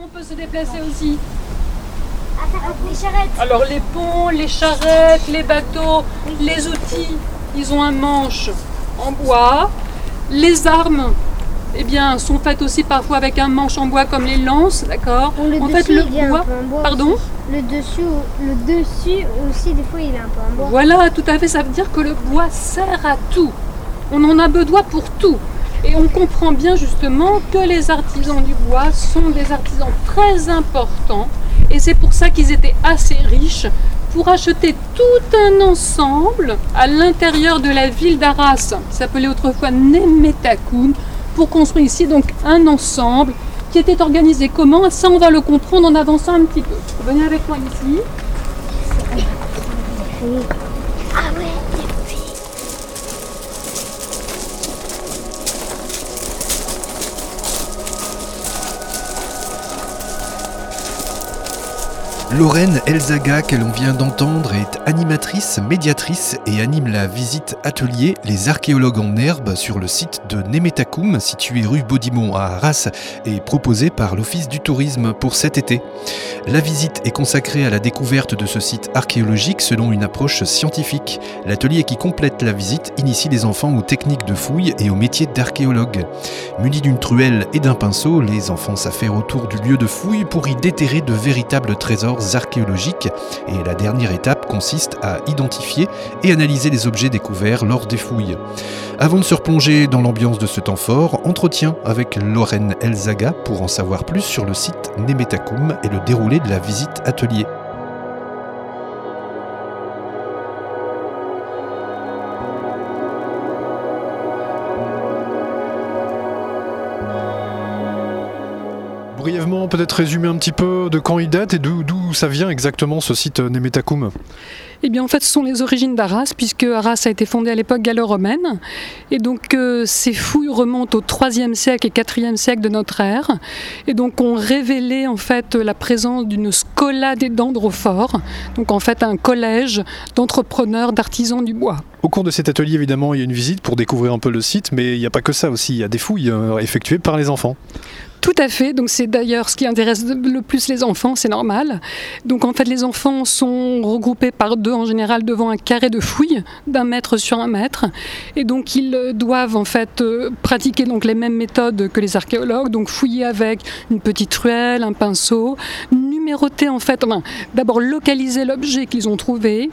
on peut se déplacer aussi. Les charrettes. Alors les ponts, les charrettes, les bateaux, les outils, ils ont un manche en bois. Les armes, eh bien, sont faites aussi parfois avec un manche en bois comme les lances, d'accord ? Le en dessus, fait, le il est bois. un peu en bois Pardon ? aussi. Le dessus aussi, des fois, il est un peu en bois. Voilà, tout à fait. Ça veut dire que le bois sert à tout. On en a besoin pour tout. Et on comprend bien justement que les artisans du bois sont des artisans très importants. Et c'est pour ça qu'ils étaient assez riches pour acheter tout un ensemble à l'intérieur de la ville d'Arras, qui s'appelait autrefois Nemetacum, pour construire ici donc un ensemble qui était organisé comment ? Ça, on va le comprendre en avançant un petit peu. Venez avec moi ici. Ah ouais. Lorraine Elzaga, que l'on vient d'entendre, est animatrice, médiatrice et anime la visite atelier Les archéologues en herbe sur le site de Nemetacum, situé rue Baudimont à Arras, et proposée par l'Office du tourisme pour cet été. La visite est consacrée à la découverte de ce site archéologique selon une approche scientifique. L'atelier qui complète la visite initie les enfants aux techniques de fouille et au métier d'archéologue. Munis d'une truelle et d'un pinceau, les enfants s'affairent autour du lieu de fouille pour y déterrer de véritables trésors archéologiques, et la dernière étape consiste à identifier et analyser les objets découverts lors des fouilles. Avant de se replonger dans l'ambiance de ce temps fort, entretien avec Lorraine Elzaga pour en savoir plus sur le site Nemetacum et le déroulé de la visite atelier. Brièvement, peut-être résumer un petit peu de quand il date et d'où ça vient exactement ce site Nemetacum. Eh bien, en fait, ce sont les origines d'Arras, puisque Arras a été fondée à l'époque gallo-romaine. Et donc, ces fouilles remontent au IIIe siècle et IVe siècle de notre ère. Et donc, ont révélé, en fait, la présence d'une scola des Dendrophores. Donc, en fait, un collège d'entrepreneurs, d'artisans du bois. Au cours de cet atelier, évidemment, il y a une visite pour découvrir un peu le site, mais il n'y a pas que ça aussi. Il y a des fouilles effectuées par les enfants. Tout à fait, donc c'est d'ailleurs ce qui intéresse le plus les enfants, c'est normal. Donc en fait les enfants sont regroupés par deux en général devant un carré de fouille d'1 mètre sur 1 mètre, et donc ils doivent en fait pratiquer donc les mêmes méthodes que les archéologues, donc fouiller avec une petite truelle, un pinceau, numéroter en fait, d'abord localiser l'objet qu'ils ont trouvé,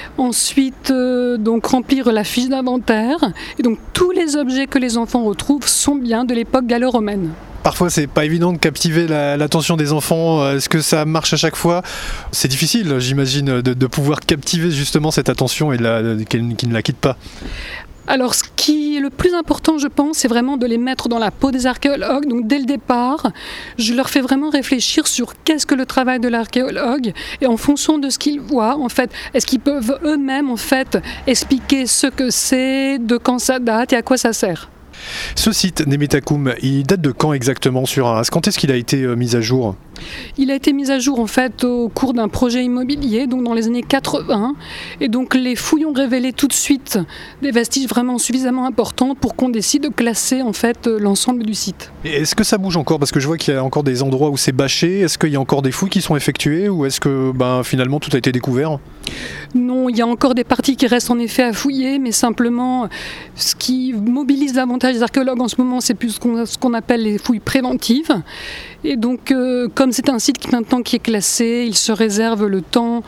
ensuite donc remplir la fiche d'inventaire, et donc tous les objets que les enfants retrouvent sont bien de l'époque gallo-romaine. Parfois, c'est pas évident de captiver l'attention des enfants. Est-ce que ça marche à chaque fois ? C'est difficile, j'imagine, de pouvoir captiver justement cette attention et qu'ils ne la quittent pas. Alors, ce qui est le plus important, je pense, c'est vraiment de les mettre dans la peau des archéologues. Donc, dès le départ, je leur fais vraiment réfléchir sur qu'est-ce que le travail de l'archéologue, et en fonction de ce qu'ils voient, en fait, est-ce qu'ils peuvent eux-mêmes, en fait, expliquer ce que c'est, de quand ça date et à quoi ça sert. Ce site Nemetacum, il date de quand exactement sur Arras ? Quand est-ce qu'il a été mis à jour ? Il a été mis à jour en fait au cours d'un projet immobilier, donc dans les années 80, et donc les fouilles ont révélé tout de suite des vestiges vraiment suffisamment importants pour qu'on décide de classer en fait l'ensemble du site. Et est-ce que ça bouge encore ? Parce que je vois qu'il y a encore des endroits où c'est bâché. Est-ce qu'il y a encore des fouilles qui sont effectuées, ou est-ce que finalement tout a été découvert ? Non, il y a encore des parties qui restent en effet à fouiller, mais simplement ce qui mobilise davantage les archéologues en ce moment, c'est plus ce qu'on appelle les fouilles préventives. Et donc, comme c'est un site maintenant qui est classé, il se réserve le temps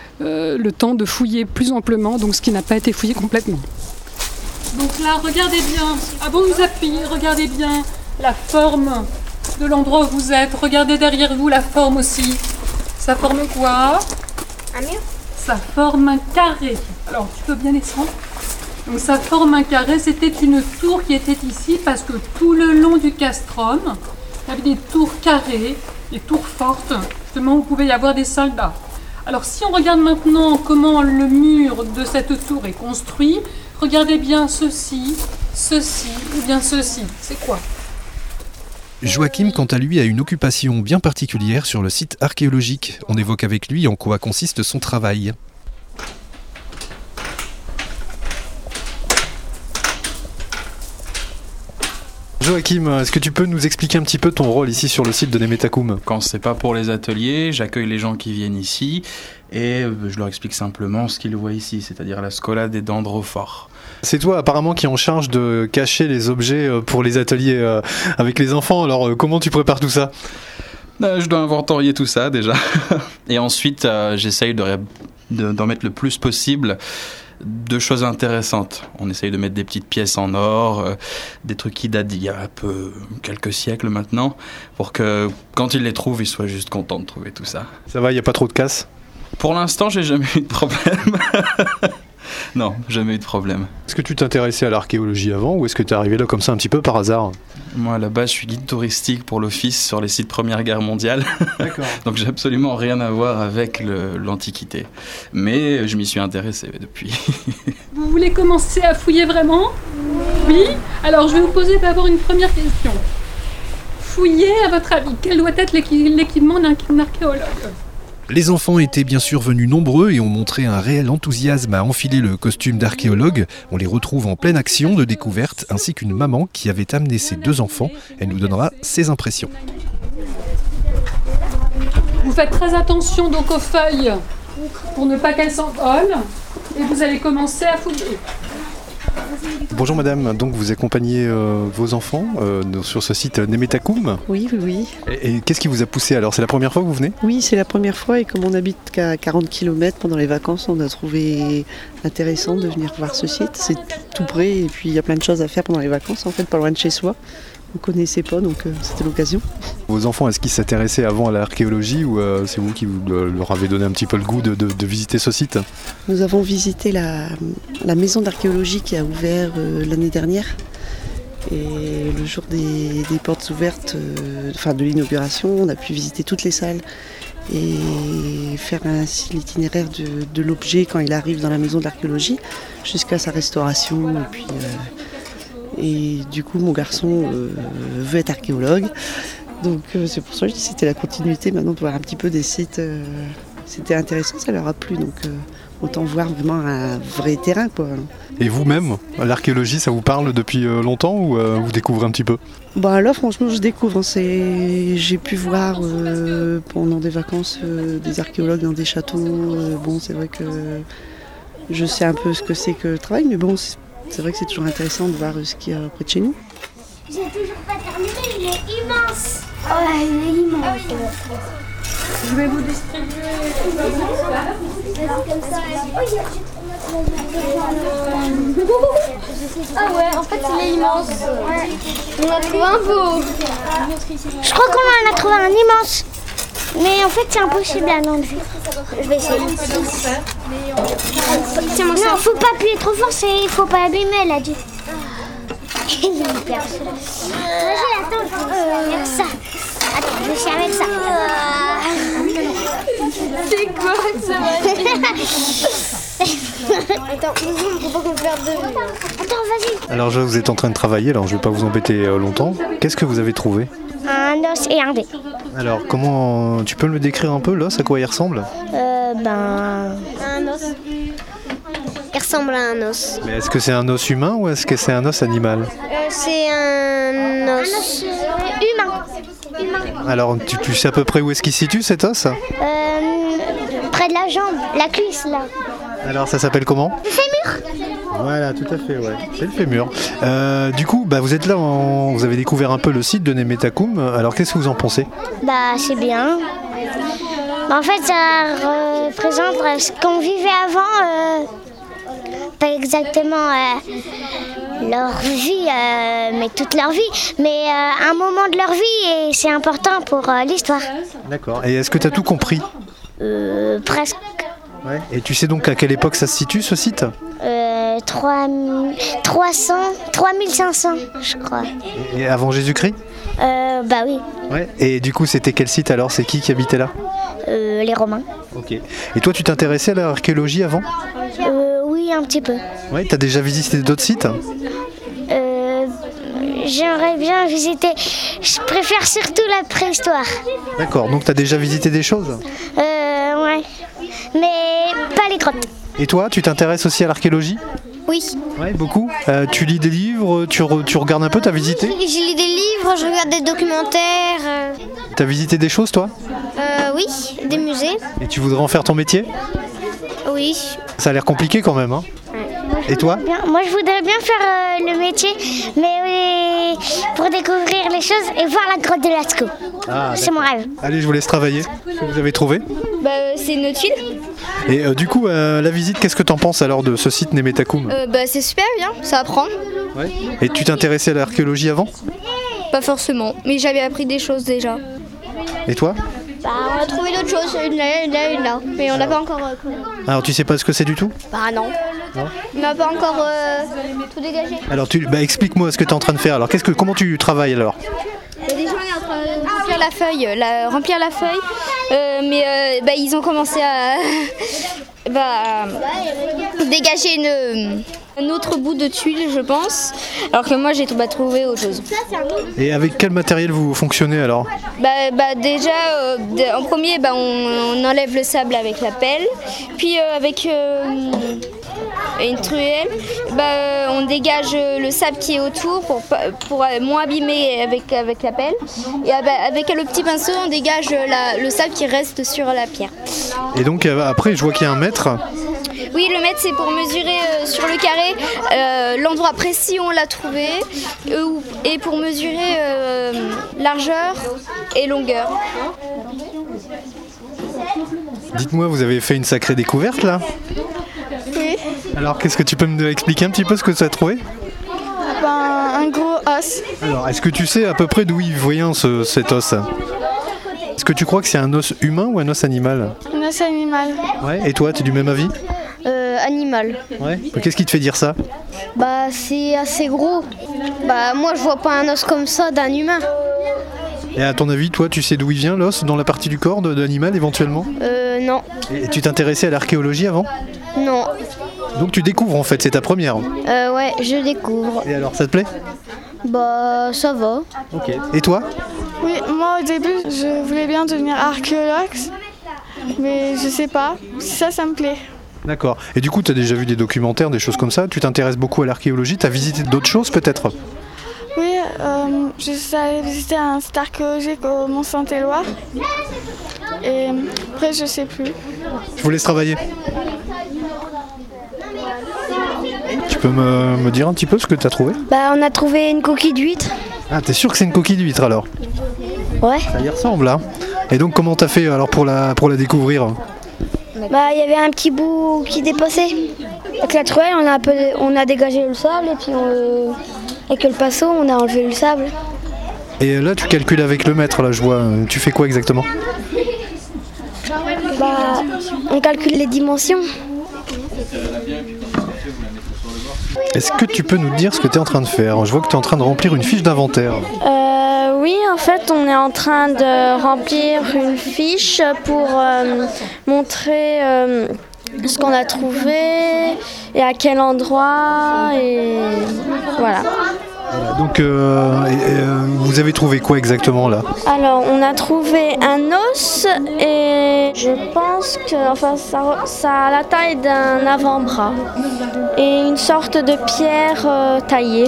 de fouiller plus amplement, donc ce qui n'a pas été fouillé complètement. Donc là, regardez bien, avant de vous appuyer, regardez bien la forme de l'endroit où vous êtes. Regardez derrière vous la forme aussi. Ça forme quoi ? Un mur ? Ça forme un carré. Alors, tu peux bien descendre. Donc ça forme un carré, c'était une tour qui était ici parce que tout le long du castrum, il y avait des tours carrées, des tours fortes, justement où il pouvait y avoir des soldats. Alors si on regarde maintenant comment le mur de cette tour est construit, regardez bien ceci ou bien ceci. C'est quoi ? Joachim, quant à lui, a une occupation bien particulière sur le site archéologique. On évoque avec lui en quoi consiste son travail. Joachim, est-ce que tu peux nous expliquer un petit peu ton rôle ici sur le site de Nemetakoum ? Quand c'est pas pour les ateliers, j'accueille les gens qui viennent ici et je leur explique simplement ce qu'ils voient ici, c'est-à-dire la scola des dendrophores. C'est toi apparemment qui est en charge de cacher les objets pour les ateliers avec les enfants, alors comment tu prépares tout ça ? Je dois inventorier tout ça déjà. Et ensuite, j'essaye d'en mettre le plus possible de choses intéressantes. On essaye de mettre des petites pièces en or, des trucs qui datent d'il y a quelques siècles maintenant, pour que quand ils les trouvent, ils soient juste contents de trouver tout ça. Ça va, il n'y a pas trop de casse ? Pour l'instant, j'ai jamais eu de problème. Non, jamais eu de problème. Est-ce que tu t'intéressais à l'archéologie avant ou est-ce que tu es arrivé là comme ça un petit peu par hasard ? Moi, à la base, je suis guide touristique pour l'Office sur les sites Première Guerre mondiale. D'accord. Donc, j'ai absolument rien à voir avec l'Antiquité. Mais je m'y suis intéressé depuis. Vous voulez commencer à fouiller vraiment ? Oui. Alors, je vais vous poser d'abord une première question. Fouiller, à votre avis, quel doit être l'équipement d'un archéologue ? Les enfants étaient bien sûr venus nombreux et ont montré un réel enthousiasme à enfiler le costume d'archéologue. On les retrouve en pleine action de découverte, ainsi qu'une maman qui avait amené ses 2 enfants. Elle nous donnera ses impressions. Vous faites très attention donc aux feuilles pour ne pas qu'elles s'envolent et vous allez commencer à fouiller. Bonjour madame, donc vous accompagnez vos enfants sur ce site Nemetakoum ? Oui. Et qu'est-ce qui vous a poussé alors ? C'est la première fois que vous venez ? Oui, c'est la première fois et comme on habite qu'à 40 km pendant les vacances, on a trouvé intéressant de venir voir ce site. C'est tout près et puis il y a plein de choses à faire pendant les vacances, en fait, pas loin de chez soi. On ne connaissait pas, donc c'était l'occasion. Vos enfants, est-ce qu'ils s'intéressaient avant à l'archéologie ou c'est vous qui leur avez donné un petit peu le goût de visiter ce site ? Nous avons visité la maison d'archéologie qui a ouvert l'année dernière. Et le jour des portes ouvertes, de l'inauguration, on a pu visiter toutes les salles et faire ainsi l'itinéraire de l'objet quand il arrive dans la maison de l'archéologie jusqu'à sa restauration. Et du coup, mon garçon veut être archéologue. Donc c'est pour ça que je dis que c'était la continuité maintenant de voir un petit peu des sites. C'était intéressant, ça leur a plu. Donc autant voir vraiment un vrai terrain, quoi. Et vous-même, l'archéologie, ça vous parle depuis longtemps ou vous découvrez un petit peu ? Là, franchement, je découvre. J'ai pu voir pendant des vacances des archéologues dans des châteaux. C'est vrai que je sais un peu ce que c'est que le travail, mais bon, c'est vrai que c'est toujours intéressant de voir ce qu'il y a près de chez nous. J'ai toujours pas terminé, il est immense. Ouais, il est immense. Je vais vous distribuer comme ça. Ah ouais, en fait il est immense. Ouais. On a trouvé un beau. Je crois qu'on en a trouvé un immense. Mais en fait c'est impossible à l'enlever. Je vais essayer. Non, faut pas appuyer trop fort, il faut pas abîmer, elle a dit. Il est hyper. Vas-y, attends, avec ça. Attends, je vais essayer avec ça. C'est quoi ça? Attends, faut pas qu'on le perde de vue. Attends, vas-y. Alors vous êtes en train de travailler, alors je ne vais pas vous embêter longtemps. Qu'est-ce que vous avez trouvé ? Un os et un dé. Alors comment tu peux me le décrire un peu, l'os, à quoi il ressemble ? Un os. Il ressemble à un os. Mais est-ce que c'est un os humain ou est-ce que c'est un os animal ? C'est un os humain. Alors tu sais à peu près où est-ce qu'il se situe cet os ? Près de la jambe, la cuisse là. Alors ça s'appelle comment ? Le fémur. Voilà, tout à fait, ouais. C'est le fémur. Du coup, vous êtes là, vous avez découvert un peu le site de Nemetakoum. Alors qu'est-ce que vous en pensez ? C'est bien. En fait, ça représente ce qu'on vivait avant. Pas exactement leur vie, mais toute leur vie, mais un moment de leur vie et c'est important pour l'histoire. D'accord. Et est-ce que tu as tout compris ? Presque. Ouais. Et tu sais donc à quelle époque ça se situe ce site ? 3500, je crois. Et avant Jésus-Christ ? Oui. Ouais. Et du coup, c'était quel site alors ? C'est qui habitait là ? Les Romains. Ok. Et toi, tu t'intéressais à l'archéologie avant ? Oui, un petit peu. Ouais, t'as déjà visité d'autres sites ? J'aimerais bien visiter. Je préfère surtout la préhistoire. D'accord, donc t'as déjà visité des choses ? Ouais. Mais pas les grottes. Et toi, tu t'intéresses aussi à l'archéologie ? Oui. Ouais, beaucoup. Tu lis des livres, tu regardes un peu, t'as visité? Je lis des livres, je regarde des documentaires. T'as visité des choses toi? Oui, des musées. Et tu voudrais en faire ton métier? Oui. Ça a l'air compliqué quand même, hein? Et toi? Moi, je voudrais bien faire le métier, mais pour découvrir les choses et voir la grotte de Lascaux. C'est mon rêve. Allez, je vous laisse travailler. Qu'est-ce que vous avez trouvé? C'est une tuile. Et du coup, la visite, qu'est-ce que t'en penses alors de ce site Nemetakoum? C'est super bien, ça apprend. Ouais. Et tu t'intéressais à l'archéologie avant? Pas forcément, mais j'avais appris des choses déjà. Et toi? On a trouvé d'autres choses, une là, mais on n'a pas encore... Alors tu sais pas ce que c'est du tout? Non. On n'a pas encore tout dégagé. Alors explique-moi ce que tu es en train de faire. Alors comment tu travailles alors? Déjà on est en train de remplir la feuille, mais ils ont commencé à dégager un autre bout de tuile, je pense, alors que moi j'ai trouvé autre chose. Et avec quel matériel vous fonctionnez alors? Déjà en premier on enlève le sable avec la pelle, puis avec une truelle, on dégage le sable qui est autour pour moins abîmer avec la pelle, et avec le petit pinceau on dégage le sable qui reste sur la pierre. Et donc après je vois qu'il y a un mètre. Oui, le mètre c'est pour mesurer sur le carré l'endroit précis où on l'a trouvé, et pour mesurer largeur et longueur. Dites-moi, vous avez fait une sacrée découverte là? Oui. Alors qu'est-ce que tu peux me expliquer un petit peu ce que tu as trouvé? Un gros os. Alors est-ce que tu sais à peu près d'où il vient cet os? Est-ce que tu crois que c'est un os humain ou un os animal? Un os animal. Ouais. Et toi, tu es du même avis? Animal. Ouais. Qu'est-ce qui te fait dire ça? C'est assez gros. Moi je vois pas un os comme ça d'un humain. Et à ton avis, toi, tu sais d'où il vient l'os, dans la partie du corps de l'animal éventuellement? Non. Et tu t'intéressais à l'archéologie avant? Non. Donc tu découvres en fait, c'est ta première? Ouais, je découvre. Et alors, ça te plaît? Ça va. Ok. Et toi? Oui, moi au début, je voulais bien devenir archéologue, mais je sais pas, ça me plaît. D'accord. Et du coup, tu as déjà vu des documentaires, des choses comme ça? Tu t'intéresses beaucoup à l'archéologie? Tu as visité d'autres choses peut-être? Oui, je suis allée visiter un site archéologique au Mont-Saint-Éloi. Et après, je sais plus. Je vous laisse travailler. Tu peux me dire un petit peu ce que tu as trouvé? On a trouvé une coquille d'huître. Ah, t'es sûr que c'est une coquille d'huître alors? Ouais. Ça y ressemble là. Et donc comment t'as fait alors pour la découvrir? Il y avait un petit bout qui dépassait. Avec la truelle, on a dégagé le sable, et puis avec le pinceau, on a enlevé le sable. Et là, tu calcules avec le mètre, là, je vois. Tu fais quoi exactement? On calcule les dimensions. Est-ce que tu peux nous dire ce que tu es en train de faire? Je vois que tu es en train de remplir une fiche d'inventaire. Oui, en fait, on est en train de remplir une fiche pour montrer ce qu'on a trouvé et à quel endroit, et voilà. Donc, vous avez trouvé quoi exactement là? Alors, on a trouvé un os, et je pense que ça a la taille d'un avant-bras, et une sorte de pierre taillée.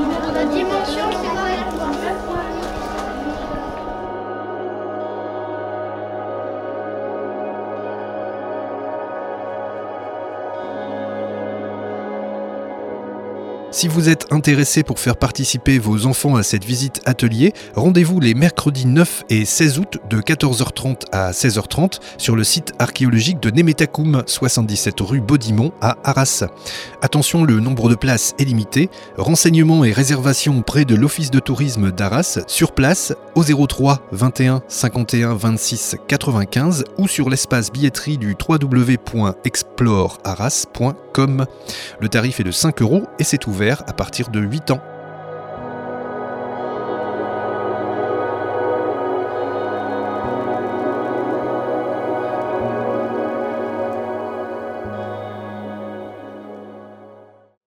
Si vous êtes intéressé pour faire participer vos enfants à cette visite atelier, rendez-vous les mercredis 9 et 16 août de 14h30 à 16h30 sur le site archéologique de Nemetakoum, 77 rue Baudimont à Arras. Attention, le nombre de places est limité. Renseignements et réservations près de l'office de tourisme d'Arras sur place au 03 21 51 26 95 ou sur l'espace billetterie du www.explorearras.com. Le tarif est de 5 € et c'est ouvert à partir de 8 ans.